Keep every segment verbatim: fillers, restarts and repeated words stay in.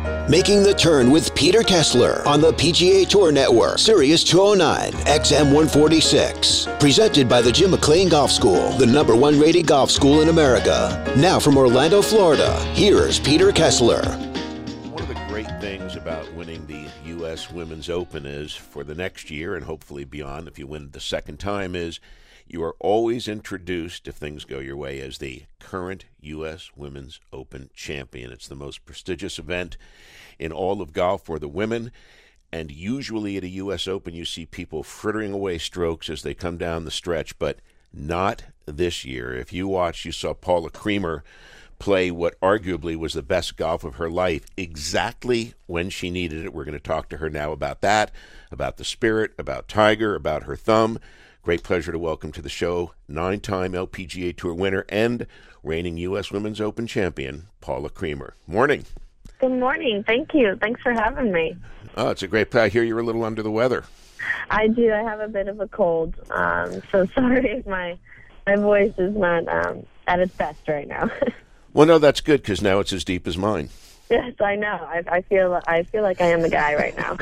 Making the Turn with Peter Kessler on the P G A Tour Network, Sirius two oh nine, X M one forty-six. Presented by the Jim McLean Golf School, the number one rated golf school in America. Now from Orlando, Florida, here's Peter Kessler. One of the great things about winning the U S Women's Open is, for the next year and hopefully beyond, if you win the second time, is you are always introduced, if things go your way, as the current U S Women's Open champion. It's the most prestigious event in all of golf for the women, and usually at a U S Open you see people frittering away strokes as they come down the stretch, but not this year. If you watched, you saw Paula Creamer play what arguably was the best golf of her life exactly when she needed it. We're going to talk to her now about that, about the spirit, about Tiger, about her thumb. Great pleasure to welcome to the show nine-time L P G A Tour winner and reigning U S Women's Open champion, Paula Creamer. Morning. Good morning. Thank you. Thanks for having me. Oh, it's a great play. I hear you're a little under the weather. I do. I have a bit of a cold, um, so sorry if my my voice is not um, at its best right now. Well, no, that's good because now it's as deep as mine. Yes, I know. I, I feel I feel like I am the guy right now.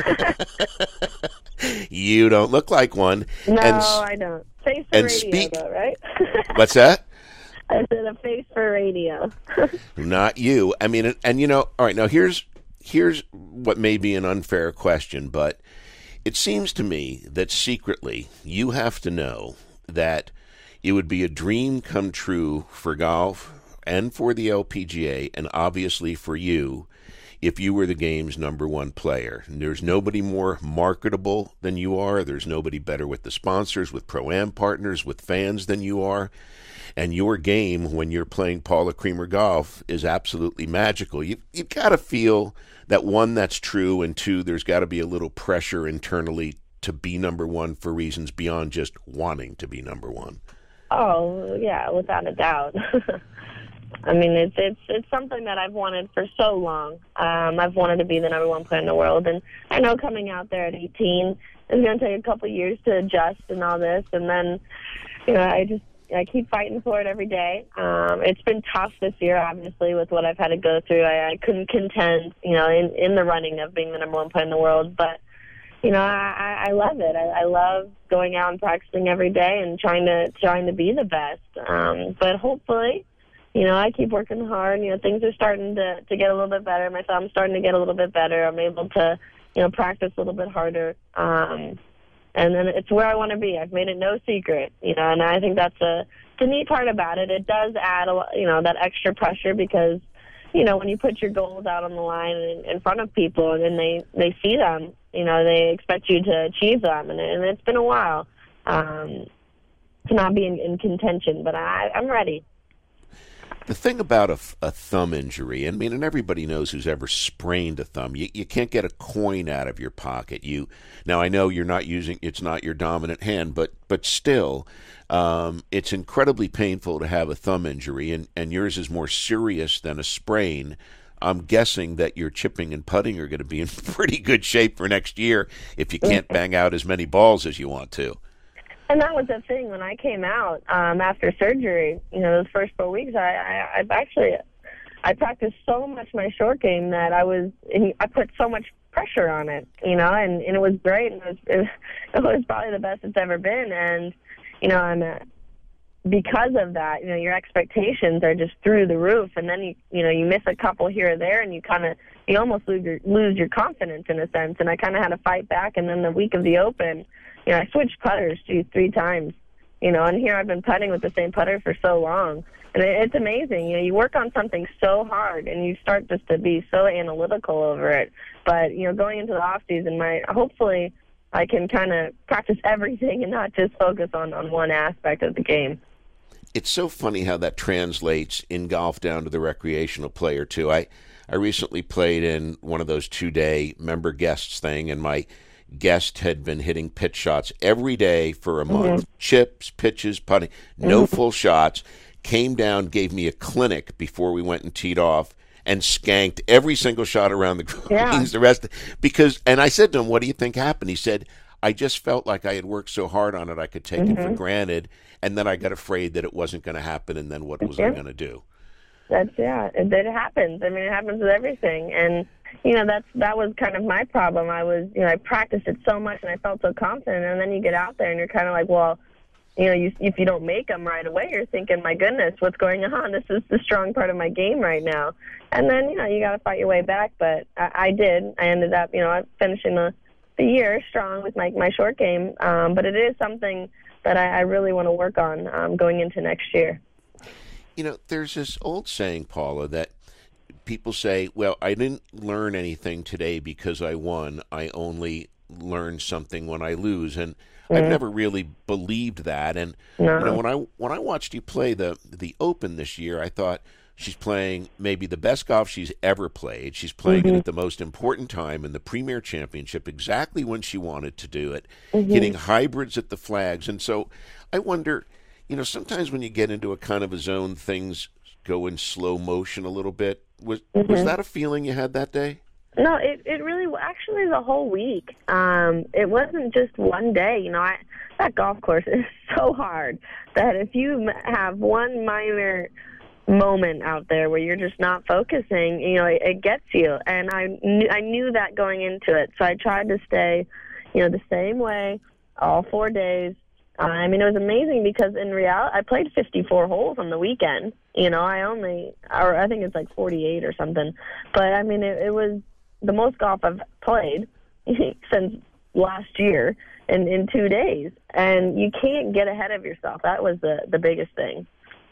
You don't look like one. No, and, I don't. Face for and radio, speak, though, right? What's that? I said a face for radio. Not you. I mean, and, and you know, all right, now here's here's what may be an unfair question, but it seems to me that secretly you have to know that it would be a dream come true for golf and for the L P G A, and obviously for you, if you were the game's number one player. And there's nobody more marketable than you are. There's nobody better with the sponsors, with Pro-Am partners, with fans than you are. And your game, when you're playing Paula Creamer golf, is absolutely magical. You, you've got to feel that, one, that's true, and two, there's got to be a little pressure internally to be number one for reasons beyond just wanting to be number one. Oh, yeah, without a doubt. I mean, it's it's it's something that I've wanted for so long. Um, I've wanted to be the number one player in the world, and I know coming out there at eighteen is going to take a couple of years to adjust and all this, and then, you know, I just I keep fighting for it every day. Um, it's been tough this year, obviously, with what I've had to go through. I, I couldn't contend, you know, in, in the running of being the number one player in the world, but, you know, I, I love it. I, I love going out and practicing every day and trying to trying to be the best. Um, but hopefully, you know, I keep working hard. You know, things are starting to, to get a little bit better. My thumb's starting to get a little bit better. I'm able to, you know, practice a little bit harder. Um, and then it's where I want to be. I've made it no secret, you know, and I think that's a, the neat part about it. It does add, a, you know, that extra pressure because, you know, when you put your goals out on the line in, in front of people and then they, they see them, you know, they expect you to achieve them. And, and it's been a while um, to not be in, in contention, but I, I'm ready. The thing about a, a thumb injury, I mean, and everybody knows who's ever sprained a thumb, you, you can't get a coin out of your pocket. You Now, I know you're not using, it's not your dominant hand, but but still, um, it's incredibly painful to have a thumb injury, and, and yours is more serious than a sprain. I'm guessing that your chipping and putting are going to be in pretty good shape for next year if you can't bang out as many balls as you want to. And that was the thing when I came out um, after surgery. You know, those first four weeks, I, I I've actually I practiced so much my short game that I was I put so much pressure on it. You know, and, and it was great. And it was, it, it was probably the best it's ever been. And you know, and uh, because of that, you know, your expectations are just through the roof. And then you you know you miss a couple here or there, and you kind of you almost lose your lose your confidence in a sense. And I kind of had to fight back. And then the week of the Open, you know, I switched putters two, three times, you know, and here I've been putting with the same putter for so long. And it, it's amazing. You know, you work on something so hard and you start just to be so analytical over it. But, you know, going into the off season, my hopefully I can kind of practice everything and not just focus on, on one aspect of the game. It's so funny how that translates in golf down to the recreational player, too. I, I recently played in one of those two-day member guests thing, and my guest had been hitting pitch shots every day for a month. Mm-hmm. Chips, pitches, putting, no mm-hmm. full shots. Came down, gave me a clinic before we went and teed off, and skanked every single shot around the greens. Yeah. The rest, because, and I said to him, "What do you think happened?" He said, "I just felt like I had worked so hard on it, I could take mm-hmm. it for granted, and then I got afraid that it wasn't going to happen, and then what was yeah. I going to do?" That's yeah, it, it happens. I mean, it happens with everything, and you know, that's that was kind of my problem. I was, you know, I practiced it so much and I felt so confident, and then you get out there and you're kind of like, well, you know, you, if you don't make them right away, you're thinking, my goodness, what's going on? This is the strong part of my game right now. And then, you know, you got to fight your way back. But I, I did. I ended up, you know, finishing the, the year strong with my, my short game. Um, but it is something that I, I really want to work on um, going into next year. You know, there's this old saying, Paula, that people say, well, I didn't learn anything today because I won. I only learn something when I lose. And I've never really believed that. And No. you know, when I when I watched you play the the Open this year, I thought she's playing maybe the best golf she's ever played. She's playing Mm-hmm. it at the most important time in the Premier Championship, exactly when she wanted to do it, Mm-hmm. hitting hybrids at the flags. And so I wonder, you know, sometimes when you get into a kind of a zone, things go in slow motion a little bit. Was Mm-hmm. was that a feeling you had that day? No, it, it really, actually the whole week. Um, it wasn't just one day. You know, I, that golf course is so hard that if you m- have one minor moment out there where you're just not focusing, you know, it, it gets you. And I knew, I knew that going into it. So I tried to stay, you know, the same way all four days. Uh, I mean, it was amazing because in reality, I played fifty-four holes on the weekend. You know, I only, or I think it's like forty-eight or something. But, I mean, it, it was the most golf I've played since last year in, in two days. And you can't get ahead of yourself. That was the, the biggest thing.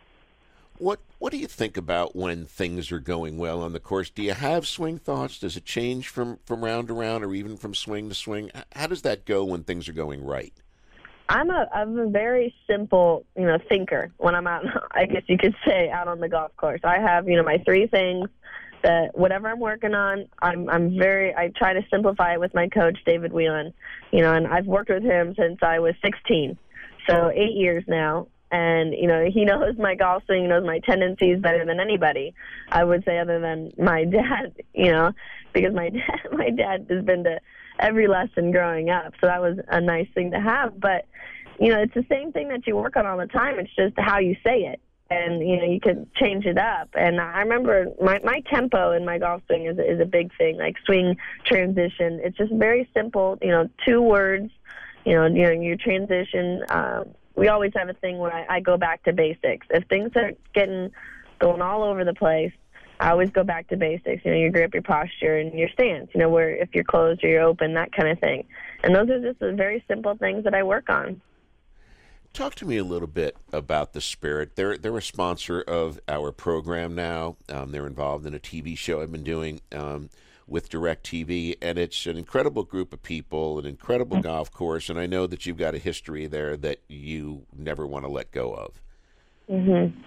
What What do you think about when things are going well on the course? Do you have swing thoughts? Does it change from, from round to round or even from swing to swing? How does that go when things are going right? I'm a I'm a very simple, you know, thinker when I'm out, I guess you could say, out on the golf course. I have, you know, my three things that whatever I'm working on, I'm I'm very I try to simplify it with my coach, David Whelan. You know, and I've worked with him since I was sixteen. So eight years now. And, you know, he knows my golf swing, he knows my tendencies better than anybody, I would say, other than my dad, you know, because my dad, my dad has been to every lesson growing up. So that was a nice thing to have. But, you know, it's the same thing that you work on all the time. It's just how you say it. And, you know, you can change it up. And I remember my, my tempo in my golf swing is, is a big thing, like swing transition. It's just very simple, you know, two words, you know, you know your transition. Um, we always have a thing where I, I go back to basics. If things are getting going all over the place, I always go back to basics, you know, your grip, your posture, and your stance, you know, where if you're closed or you're open, that kind of thing. And those are just the very simple things that I work on. Talk to me a little bit about the Spirit. They're they're a sponsor of our program now. Um, they're involved in a T V show I've been doing um, with DirecTV, and it's an incredible group of people, an incredible golf course, and I know that you've got a history there that you never want to let go of. Mm-hmm.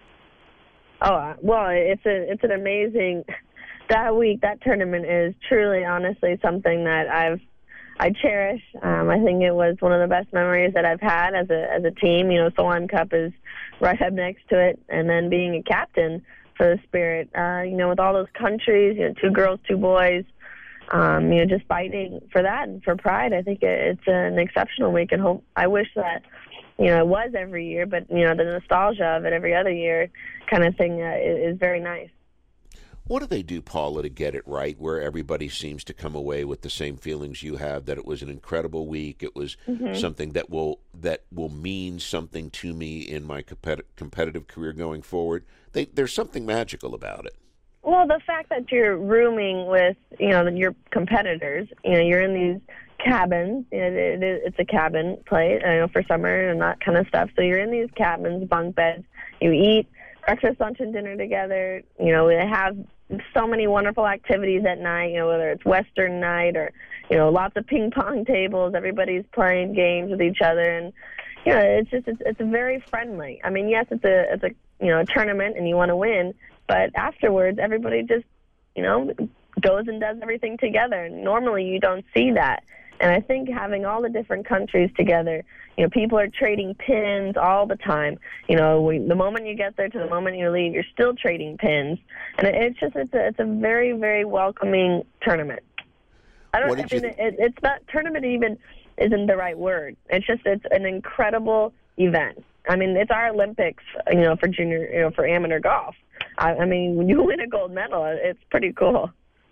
Oh, well, it's a it's an amazing, that week, that tournament is truly, honestly, something that I've I cherish. Um, I think it was one of the best memories that I've had as a as a team. You know, Solheim Cup is right up next to it, and then being a captain for the Spirit. Uh, you know, with all those countries, you know, two girls, two boys. Um, you know, just fighting for that and for pride. I think it, it's an exceptional week, and hope. I wish that, you know, it was every year, but you know, the nostalgia of it every other year, kind of thing, uh, is, is very nice. What do they do, Paula, to get it right, where everybody seems to come away with the same feelings you have, that it was an incredible week, it was mm-hmm. something that will that will mean something to me in my competi- competitive career going forward? They, there's something magical about it. Well, the fact that you're rooming with, you know, your competitors, you know, you're in these cabins, you know, it, it, it's a cabin play, you know, for summer and that kind of stuff. So you're in these cabins, bunk beds, you eat breakfast, lunch, and dinner together. You know, they have so many wonderful activities at night, you know, whether it's Western night or, you know, lots of ping pong tables. Everybody's playing games with each other. And, you know, it's just, it's, it's very friendly. I mean, yes, it's a, it's a, you know, a tournament and you want to win, but afterwards, everybody just, you know, goes and does everything together. And normally you don't see that. And I think having all the different countries together, you know, people are trading pins all the time. You know, we, the moment you get there to the moment you leave, you're still trading pins. And it, it's just, it's a, it's a very, very welcoming tournament. I don't, I mean, it, it's not, tournament even isn't the right word. It's just, it's an incredible event. I mean, it's our Olympics, you know, for junior, you know, for amateur golf. I, I mean, when you win a gold medal, it's pretty cool.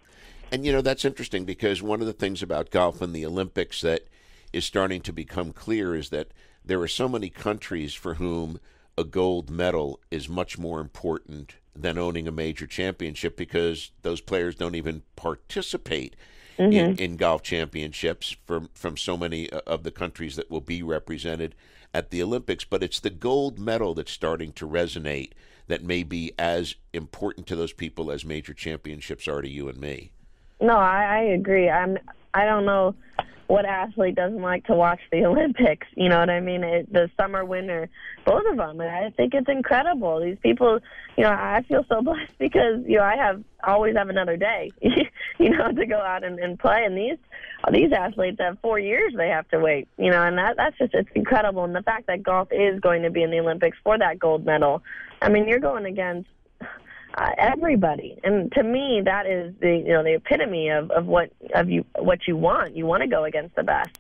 And, you know, that's interesting because one of the things about golf and the Olympics that is starting to become clear is that there are so many countries for whom a gold medal is much more important than owning a major championship because those players don't even participate mm-hmm. in, in golf championships from, from so many of the countries that will be represented at the Olympics. But it's the gold medal that's starting to resonate that may be as important to those people as major championships are to you and me. No, I, I agree. I'm. I don't know what athlete doesn't like to watch the Olympics. You know what I mean? It, the summer, winter, both of them. And I think it's incredible. These people, you know, I feel so blessed because you know I have always have another day, you know, to go out and, and play. And these these athletes have four years they have to wait. You know, and that that's just it's incredible. And the fact that golf is going to be in the Olympics for that gold medal. I mean, you're going against Uh, everybody, and to me, that is the you know the epitome of, of what of you what you want. You want to go against the best.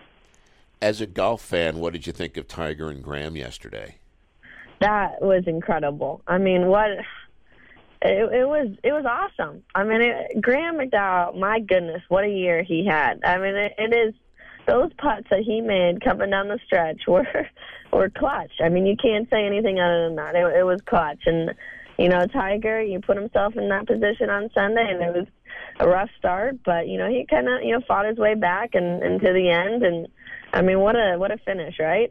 As a golf fan, what did you think of Tiger and Graham yesterday? That was incredible. I mean, what it, it was it was awesome. I mean, it, Graham McDowell, my goodness, what a year he had. I mean, it, it is those putts that he made coming down the stretch were were clutch. I mean, you can't say anything other than that. It, it was clutch. And you know, Tiger, he put himself in that position on Sunday, and it was a rough start, but, you know, he kind of, you know, fought his way back and, and to the end, and, I mean, what a what a finish, right?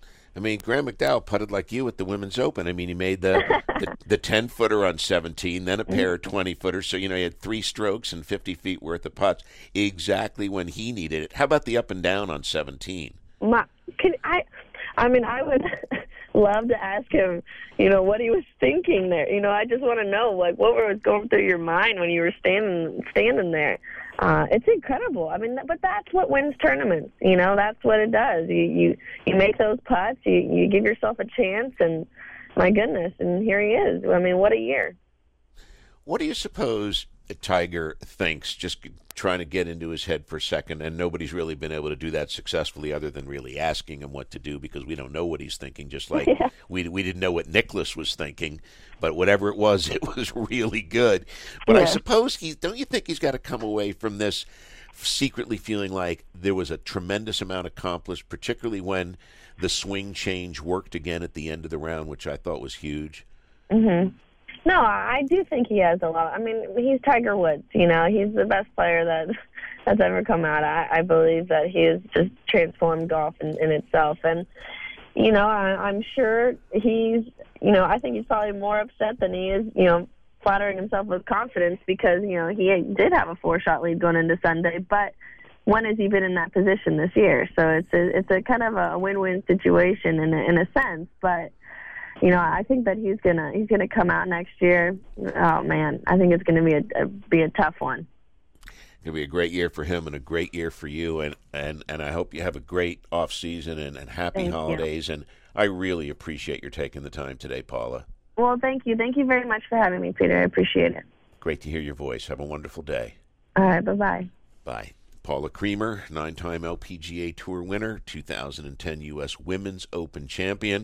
I mean, Graham McDowell putted like you at the Women's Open. I mean, he made the the, the ten-footer on seventeen, then a pair of twenty-footers, so, you know, he had three strokes and fifty feet worth of putts exactly when he needed it. How about the up and down on seventeen? My, can I, I mean, I would love to ask him, you know, what he was thinking there. You know, I just want to know, like, what was going through your mind when you were standing standing there. Uh, it's incredible. I mean, but that's what wins tournaments. You know, that's what it does. You you, you make those putts, you, you give yourself a chance, and my goodness, and here he is. I mean, what a year. What do you suppose Tiger thinks, just trying to get into his head for a second, and nobody's really been able to do that successfully other than really asking him what to do because we don't know what he's thinking, just like yeah. we we didn't know what Nicklaus was thinking, but whatever it was, it was really good. But yeah. I suppose he, don't you think he's got to come away from this secretly feeling like there was a tremendous amount accomplished, particularly when the swing change worked again at the end of the round, which I thought was huge? Mm-hmm. No, I do think he has a lot. I mean, he's Tiger Woods. You know, he's the best player that that's ever come out. I, I believe that he has just transformed golf in, in itself. And, you know, I, I'm sure he's, you know, I think he's probably more upset than he is, you know, flattering himself with confidence because, you know, he did have a four-shot lead going into Sunday. But when has he been in that position this year? So it's a, it's a kind of a win-win situation in a, in a sense. But you know, I think that he's gonna he's gonna come out next year. Oh man, I think it's gonna be a, a be a tough one. It's gonna be a great year for him and a great year for you, and and, and I hope you have a great off season and, and happy thank holidays. You. And I really appreciate your taking the time today, Paula. Well, thank you, thank you very much for having me, Peter. I appreciate it. Great to hear your voice. Have a wonderful day. All right, bye bye. Bye. Paula Creamer, nine-time L P G A Tour winner, two thousand ten U S Women's Open champion.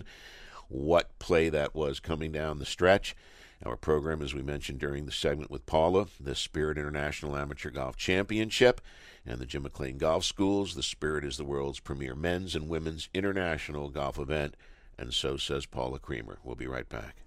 What play that was coming down the stretch. Our program, as we mentioned during the segment with Paula, the Spirit International Amateur Golf Championship and the Jim McLean Golf Schools. The Spirit is the world's premier men's and women's international golf event, and so says Paula Creamer. We'll be right back.